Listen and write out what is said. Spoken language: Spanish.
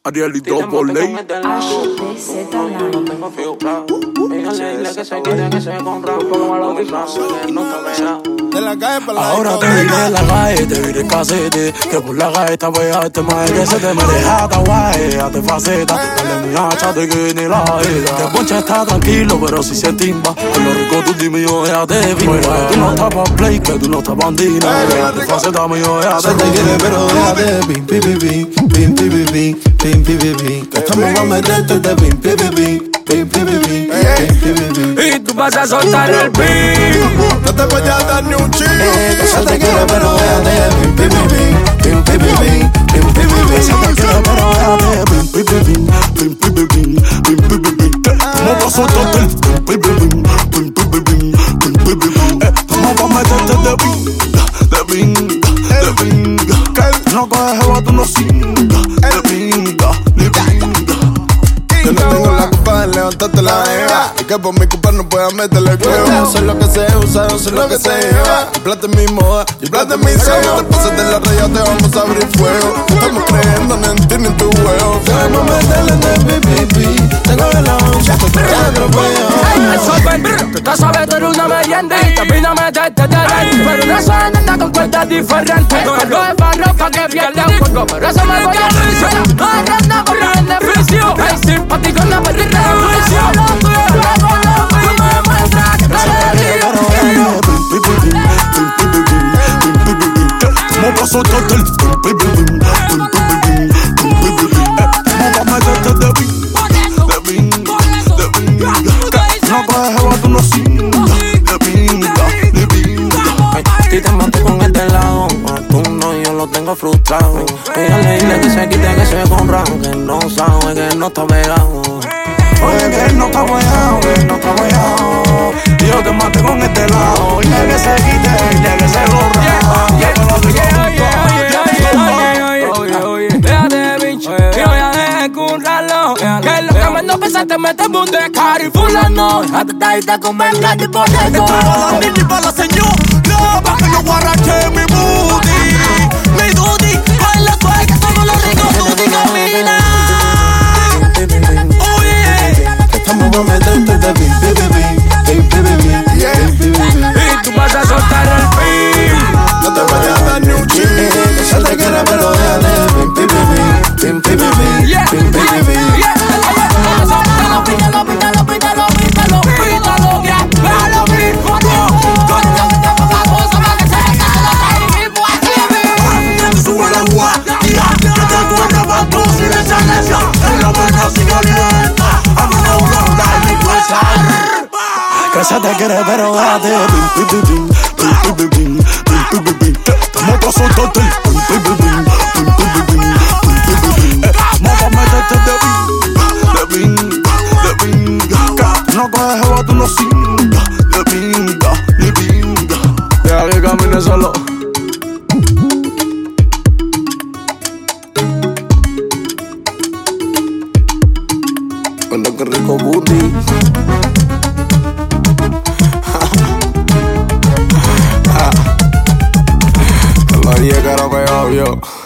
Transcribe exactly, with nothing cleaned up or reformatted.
Ariel y Double A. No tengo figura. Dígale, dile que se quite, que se compra. Un poco más lo mismo, que no te vea. De la calle para la Ahora te diré la calle, te diré casete. Que por la calle esta voy a este más que se te me deja guay, a te faceta. Dale mi hacha de que ni la era. Que Poncha está tranquilo, pero si se timba. Con lo rico tú dime yo ya te vi. Tú no estás pa' play, que tú no estás bandina. A te faceta mío ya te vi. Se te quiere pero déjate. Pim, pim, pim, pim, pim, pim, pim, pim, pim, pim, pim. Que estamos a meterte de pim, pim, pim, pim. Pim, pim, pim, pim, pim, pim, pim. Y tú vas a soltar el pim. No te voy a dar ni un ching. Se te quiere pero déjate. Pim, pim, pim, pim, pim, pim, pim, pim, pim, pim. Se te quiere pero déjate. Pim, pim, pim, pim, pim, pim, pim, pim, pim, pim, pim. Vamos pa' soltarte el pim, pim, pim, pim, pim, pim, pim, pim, pim, pim. Vamos pa' meterte de pinga, de pinga, de pinga. No coges jeva, tú no singa. De pinga, de pinga. Yo no tengo la culpa de levantarte la jeva. Y que por mi culpa no puedas meterle el huevo. Yo soy lo que se usa, yo soy lo que se lleva. Y plata es mi moda, y plata es mi sello. Te pases de la raya, te vamos a abrir fuego. Estamos creyendo ni en ti ni en tu huevo. Queremos meterle de pipi. Tengo el once, te atropello. El sol, tú te sabes, tú eres una merienda. Y te vino a meterte de rey. Pero no soy anda con cuentas diferentes. No algo de barro pa' que pierda un juego. Pero eso me voy a risa. Anda por el beneficio. Hey, simpático, no me rinda revolución. No me demuestra que no le río. Vamos pa' soltarte el pim, pim, pim, pim, pim, pim, pim, pim, pim. Vamos pa' meterte de pinga, de pinga, de pinga. No coges jeva, tú no singa. De pinga, de pinga. Si te mato con el de lado, tú no, yo lo tengo frustrado. Dígale, dile que se quite, que se compra. Que no sabe, que no está pegado. Oye, que él no está guayao, que él no está guayao. Y yo te maté con este lado. Y que se quite, y que se borra. Que lo que menos pensaste mete mundo de cari fulano. Hasta te diste con venga y por eso. Esto es para la niña y para la señora. Pa' que yo guarrache mi booty. Mi duty, con la suave que somos los ricos. Duty camina. Estamos a meterte de pim, pim, pim, pim, pim, pim, pim, pim. Y tú vas a soltar el pim. No te voy a dar ni un ching. Se te quiere pero déjate. Pim, pim, pim, pim, pim, pim, pim, pim, pim, pim. Pítalo, pítalo, pítalo, pítalo, pítalo, pítalo, ya, pítalo, pítalo. Con esta mucha poca cosa para que se caiga el mismo aquí. Sube la agua, tira, que te duele más tú sin esa lesia. En la buena sin orienta, a mí no ronda ni fuerza. Que se te quiere pero déjate. Pim, pim, pim, pim, pim, pim, pim, pim, pim. Vamos pa' soltarte el pim, pim, pim, pim, pim, pim, pim, pim, pim, pim, pim. Vamos pa' meterte de pinga, de pinga, de pinga. No coges jeva, tú no singa. De pinga, ni pinga. Deja que camine solo. Cuando que rico booty. La vieja cara me obvio.